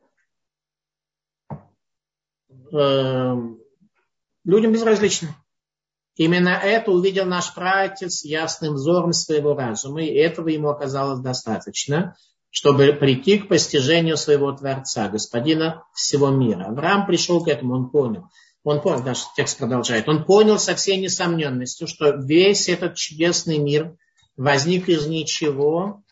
людям безразлично. Именно это увидел наш праотец ясным взором своего разума, и этого ему оказалось достаточно, чтобы прийти к постижению своего Творца, Господина всего мира. Авраам пришел к этому, он понял, наш текст продолжает, он понял со всей несомненностью, что весь этот чудесный мир возник из ничего,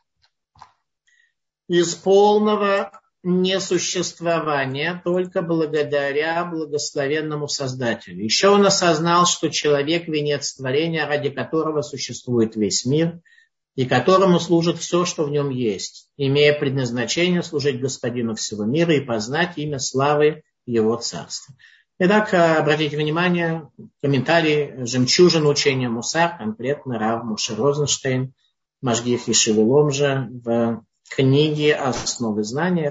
из полного несуществования, только благодаря благословенному Создателю. Еще он осознал, что человек – венец творения, ради которого существует весь мир, и которому служит все, что в нем есть, имея предназначение служить Господину всего мира и познать имя славы Его Царства. Итак, обратите внимание, комментарий «Жемчужина учения Мусар», конкретно Рав Моше Розенштейн, Машгих Ешивы Ломжа, в книге «Основы знания».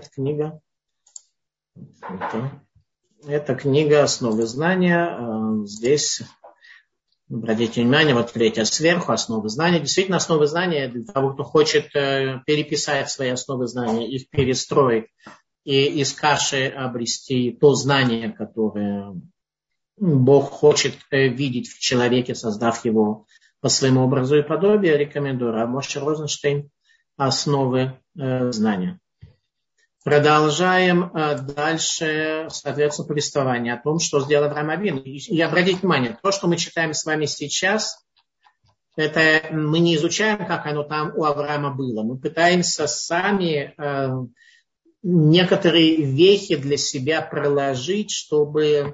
Это книга «Основы знания». Здесь, обратите внимание, вот третья сверху, «Основы знания». Действительно, основы знания для того, кто хочет переписать свои основы знания, их перестроить и из каши обрести то знание, которое Бог хочет видеть в человеке, создав его по своему образу и подобию, рекомендую Рав Моше Розенштейн «Основы знания». Продолжаем дальше, соответственно, повествование о том, что сделал Авраам Авину. И обратите внимание, то, что мы читаем с вами сейчас, Это мы не изучаем, как оно там у Авраама было. Мы пытаемся сами некоторые вехи для себя проложить, чтобы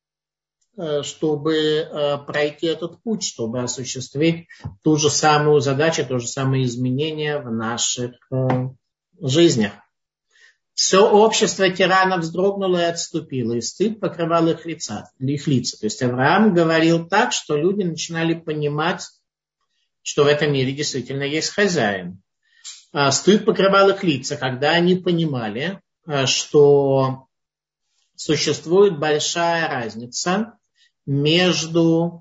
пройти этот путь, чтобы осуществить ту же самую задачу, то же самое изменение в наших жизнях. Все общество тиранов вздрогнуло и отступило, и стыд покрывал их лица. То есть Авраам говорил так, что люди начинали понимать, что в этом мире действительно есть хозяин. Стыд покрывал их лица, когда они понимали, что существует большая разница между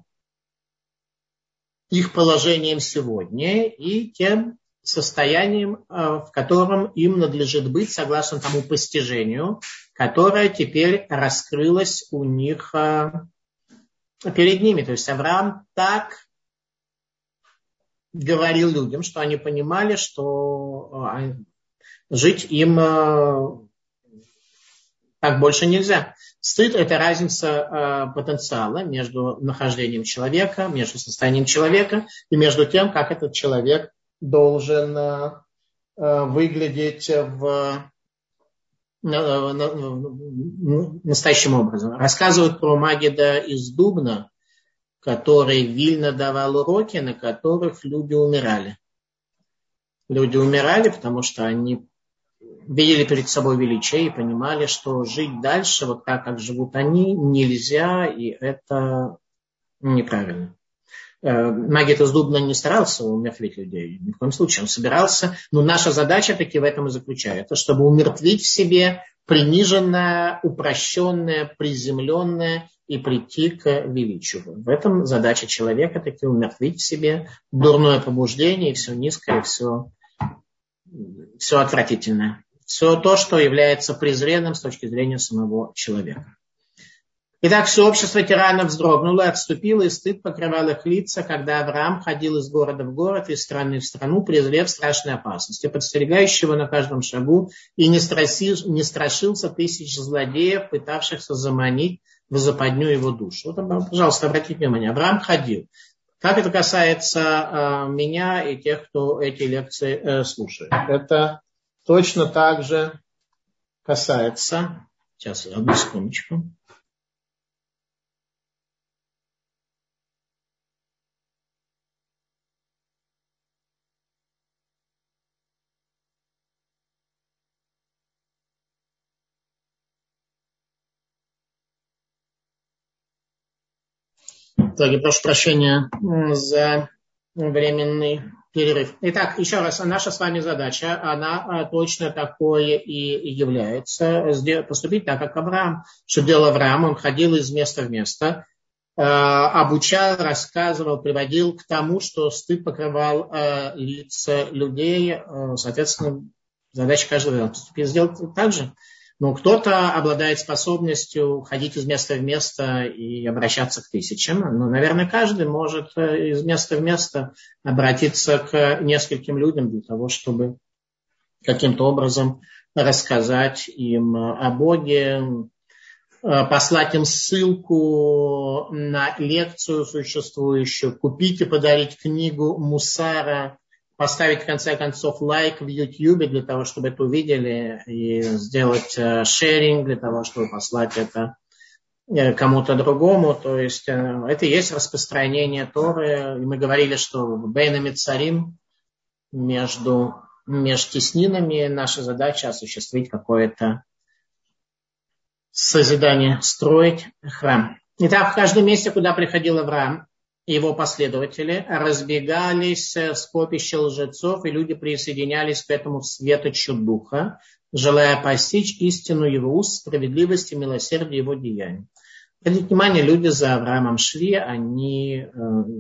их положением сегодня и тем состоянием, в котором им надлежит быть, согласно тому постижению, которое теперь раскрылось у них перед ними. То есть Авраам так говорил людям, что они понимали, что жить им так больше нельзя. Стыд – это разница потенциала между нахождением человека, между состоянием человека и между тем, как этот человек должен выглядеть настоящим образом. Рассказывают про Магида из Дубна, который Вильна давал уроки, на которых люди умирали. Люди умирали, потому что они видели перед собой величие и понимали, что жить дальше, вот так, как живут они, нельзя, и это неправильно. Магид из Дубна не старался умертвить людей, ни в коем случае. Он собирался, но наша задача таки в этом и заключается, чтобы умертвить в себе приниженное, упрощенное, приземленное и прийти к величию. В этом задача человека таки умертвить в себе дурное побуждение и все низкое, все отвратительное. Все то, что является презренным с точки зрения самого человека. Итак, все общество тиранов вздрогнуло, отступило, и стыд покрывал их лица, когда Авраам ходил из города в город, из страны в страну, презрев страшной опасности, подстерегающего на каждом шагу, и не страшился тысяч злодеев, пытавшихся заманить в западню его душу. Вот, пожалуйста, обратите внимание, Авраам ходил. Как это касается меня и тех, кто эти лекции слушает? Это точно так же касается... Сейчас, одну секундочку. Так, я прошу прощения за временный перерыв. Итак, еще раз, наша с вами задача, она точно такое и является, поступить так, как Авраам. Что делал Авраам? Он ходил из места в место, обучал, рассказывал, приводил к тому, что стыд покрывал лица людей. Соответственно, задача каждого поступить сделать так же. Но кто-то обладает способностью ходить из места в место и обращаться к тысячам. Но, наверное, каждый может из места в место обратиться к нескольким людям для того, чтобы каким-то образом рассказать им о Боге, послать им ссылку на лекцию существующую, купить и подарить книгу Мусара, поставить в конце концов лайк в YouTube для того, чтобы это увидели, и сделать шеринг для того, чтобы послать это кому-то другому. То есть это и есть распространение Торы. И мы говорили, что бейнами царим, между теснинами, наша задача осуществить какое-то созидание, строить храм. Итак, в каждом месте, куда приходил Авраам, его последователи разбегались с попища лжецов, и люди присоединялись к этому светочу духа, желая постичь истину его уст, справедливость и милосердие его деяний. Обратите внимание, люди за Авраамом шли, они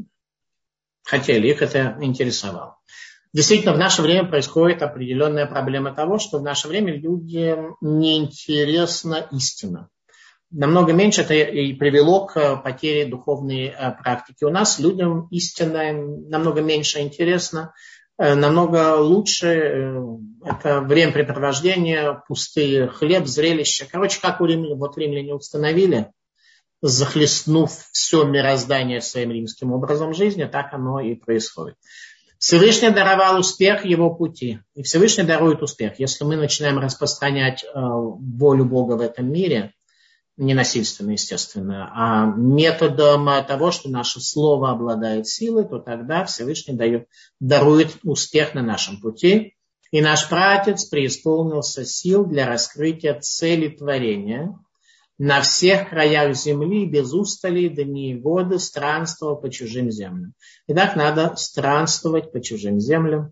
хотели, их это интересовало. Действительно, в наше время происходит определенная проблема того, что в наше время людям неинтересна истина. Намного меньше это и привело к потере духовной практики. У нас людям истина намного меньше интересна, намного лучше это времяпрепровождение, пустые хлеб, зрелища. Короче, как у римлян, вот римляне установили, захлестнув все мироздание своим римским образом жизни, так оно и происходит. Всевышний даровал успех его пути. И Всевышний дарует успех. Если мы начинаем распространять волю Бога в этом мире, не насильственно, естественно, а методом того, что наше слово обладает силой, то тогда Всевышний дарует успех на нашем пути. И наш праотец преисполнился сил для раскрытия цели творения. На всех краях земли без устали дни и годы странствовал по чужим землям. Итак, надо странствовать по чужим землям.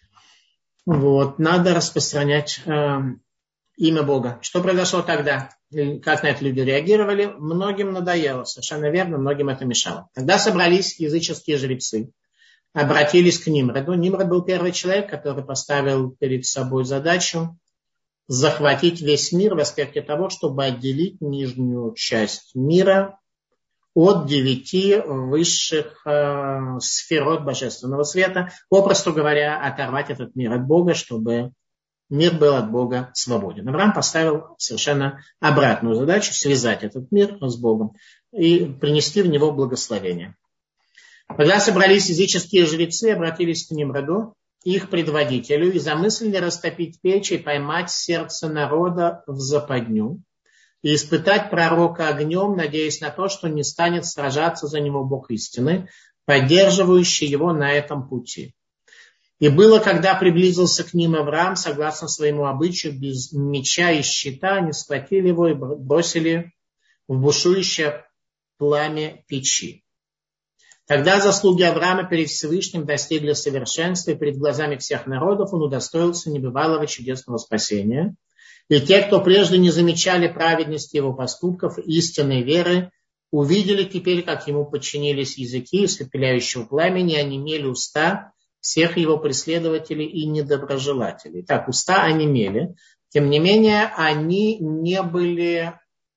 Надо распространять имя Бога. Что произошло тогда? Как на это люди реагировали? Многим надоело, совершенно верно, многим это мешало. Тогда собрались языческие жрецы, обратились к Нимроду. Нимрод был первый человек, который поставил перед собой задачу захватить весь мир в аспекте того, чтобы отделить нижнюю часть мира от 9 высших сферот божественного света. Попросту говоря, оторвать этот мир от Бога, чтобы мир был от Бога свободен. Авраам поставил совершенно обратную задачу — связать этот мир с Богом и принести в него благословение. Когда собрались языческие жрецы, обратились к Нимроду, их предводителю, и замыслили растопить печь и поймать сердце народа в западню и испытать пророка огнем, надеясь на то, что не станет сражаться за него Бог истины, поддерживающий его на этом пути. И было, когда приблизился к ним Авраам, согласно своему обычаю, без меча и щита, они схватили его и бросили в бушующее пламя печи. Тогда заслуги Авраама перед Всевышним достигли совершенства, и перед глазами всех народов он удостоился небывалого чудесного спасения. И те, кто прежде не замечали праведности его поступков, истинной веры, увидели теперь, как ему подчинились языки испепеляющего пламени, онемели уста всех его преследователей и недоброжелателей. Так, уста онемели. Тем не менее, они не были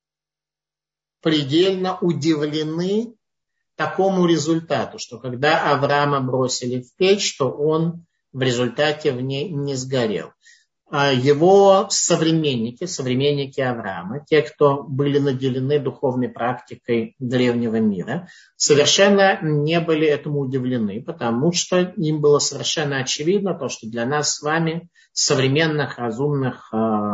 предельно удивлены такому результату, что когда Авраама бросили в печь, то он в результате в ней не сгорел. Его современники Авраама, те, кто были наделены духовной практикой древнего мира, совершенно не были этому удивлены, потому что им было совершенно очевидно то, что для нас с вами, современных, разумных,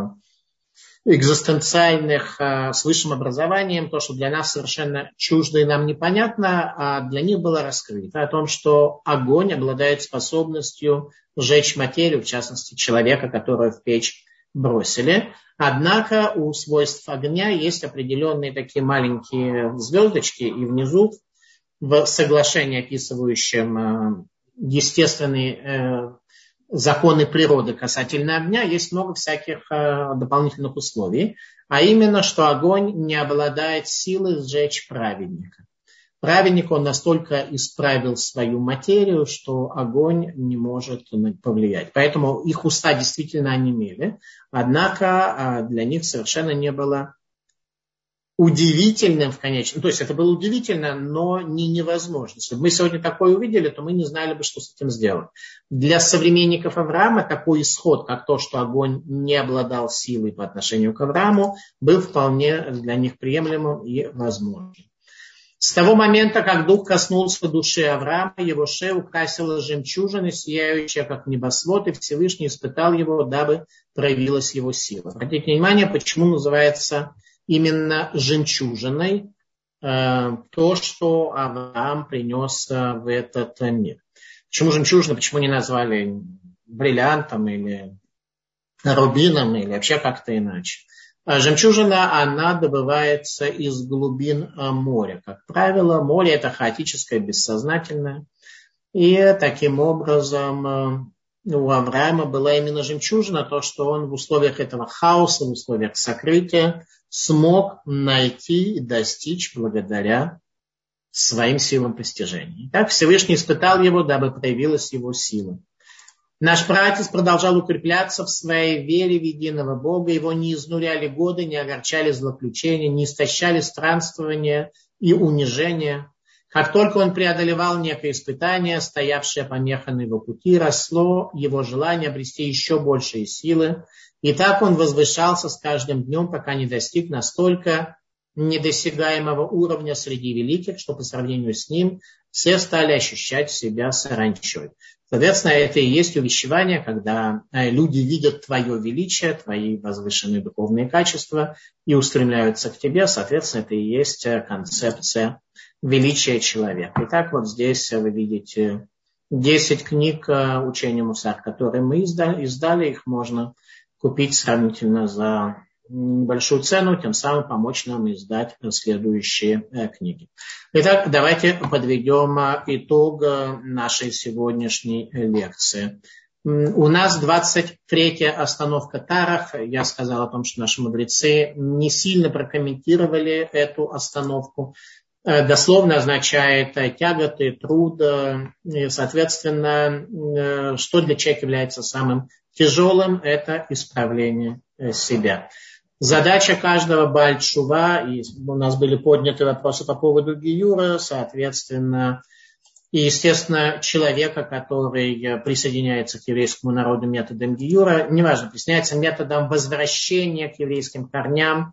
экзистенциальных, с высшим образованием, то, что для нас совершенно чуждо и нам непонятно, а для них было раскрыто о том, что огонь обладает способностью сжечь материю, в частности человека, которого в печь бросили. Однако у свойств огня есть определенные такие маленькие звездочки, и внизу в соглашении, описывающем естественные законы природы касательно огня, есть много всяких дополнительных условий, а именно, что огонь не обладает силой сжечь праведника. Праведник, он настолько исправил свою материю, что огонь не может повлиять. Поэтому их уста действительно онемели, однако для них совершенно не было удивительным в конечном. То есть это было удивительно, но не невозможно. Если бы мы сегодня такое увидели, то мы не знали бы, что с этим сделать. Для современников Авраама такой исход, как то, что огонь не обладал силой по отношению к Аврааму, был вполне для них приемлемым и возможным. С того момента, как дух коснулся души Авраама, его шею украсила жемчужина, сияющая как небосвод, и Всевышний испытал его, дабы проявилась его сила. Обратите внимание, почему называется именно жемчужиной то, что Авраам принес в этот мир. Почему жемчужина, почему не назвали бриллиантом или рубином или вообще как-то иначе? Жемчужина, она добывается из глубин моря. Как правило, море – это хаотическое, бессознательное. И таким образом у Авраама была именно жемчужина, то, что он в условиях этого хаоса, в условиях сокрытия смог найти и достичь благодаря своим силам постижения. Так Всевышний испытал его, дабы проявилась его сила. Наш праотец продолжал укрепляться в своей вере в единого Бога. Его не изнуряли годы, не огорчали злоключения, не истощали странствования и унижения. Как только он преодолевал некое испытание, стоявшее помехой на его пути, росло его желание обрести еще большие силы. И так он возвышался с каждым днем, пока не достиг настолько недосягаемого уровня среди великих, что по сравнению с ним все стали ощущать себя саранчой. Соответственно, это и есть увещевание, когда люди видят твое величие, твои возвышенные духовные качества и устремляются к тебе. Соответственно, это и есть концепция величия человека. Итак, вот здесь вы видите 10 книг учения Мусар, которые мы издали. Их можно купить сравнительно за небольшую цену, тем самым помочь нам издать следующие книги. Итак, давайте подведем итог нашей сегодняшней лекции. У нас 23-я остановка Тарах. Я сказал о том, что наши мудрецы не сильно прокомментировали эту остановку. Дословно означает тяготы, труд, и, соответственно, что для человека является самым тяжелым, это исправление себя. Задача каждого Бааль Тшува, и у нас были подняты вопросы по поводу гиюра, соответственно, и, естественно, человека, который присоединяется к еврейскому народу методом гиюра, неважно, присоединяется методом возвращения к еврейским корням,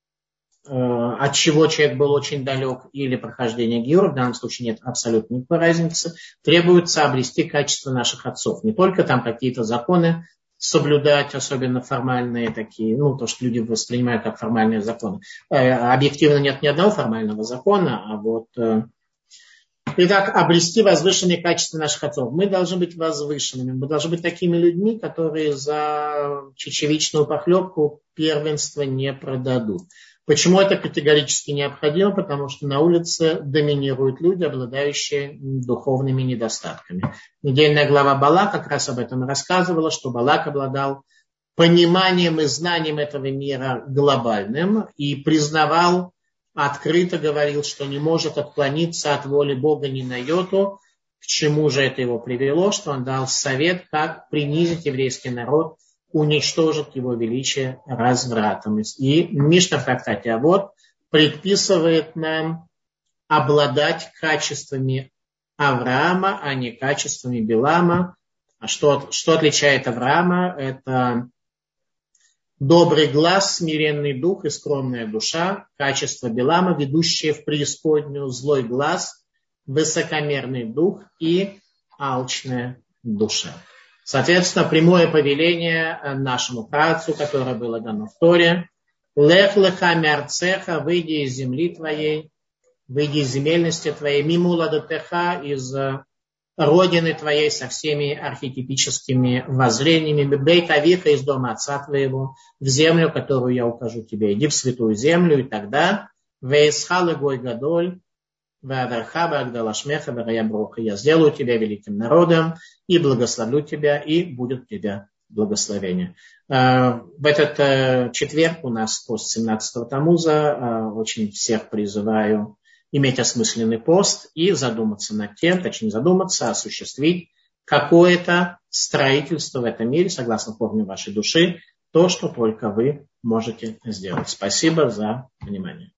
от чего человек был очень далек, или прохождения гиюра, в данном случае нет абсолютно никакой разницы, требуется обрести качество наших отцов. Не только там какие-то законы соблюдать, особенно формальные такие, то, что люди воспринимают как формальные законы. Объективно нет ни одного формального закона, а вот... Итак, обрести возвышенные качества наших отцов. Мы должны быть возвышенными, мы должны быть такими людьми, которые за чечевичную похлебку первенство не продадут. Почему это категорически необходимо? Потому что на улице доминируют люди, обладающие духовными недостатками. Недельная глава Балак как раз об этом рассказывала, что Балак обладал пониманием и знанием этого мира глобальным и признавал, открыто говорил, что не может отклониться от воли Бога ни на йоту. К чему же это его привело? Что он дал совет, как принизить еврейский народ, уничтожить его величие развратом. И Мишна в трактате Авот предписывает нам обладать качествами Авраама, а не качествами Билама. А что отличает Авраама? Это добрый глаз, смиренный дух и скромная душа. Качество Билама, ведущее в преисподнюю, злой глаз, высокомерный дух и алчная душа. Соответственно, прямое повеление нашему працу, которое было дано в Торе. Лех леха мярцеха, выйди из земли твоей, выйди из земельности твоей, мимуладатеха, из родины твоей со всеми архетипическими воззрениями, бейт авиха, из дома отца твоего, в землю, которую я укажу тебе. Иди в святую землю, и тогда вейсхал гой гадоль, я сделаю тебя великим народом и благословлю тебя, и будет у тебя благословение. В этот четверг у нас пост 17-го Тамуза. Очень всех призываю иметь осмысленный пост и задуматься над тем, точнее задуматься, осуществить какое-то строительство в этом мире, согласно форме вашей души, то, что только вы можете сделать. Спасибо за внимание.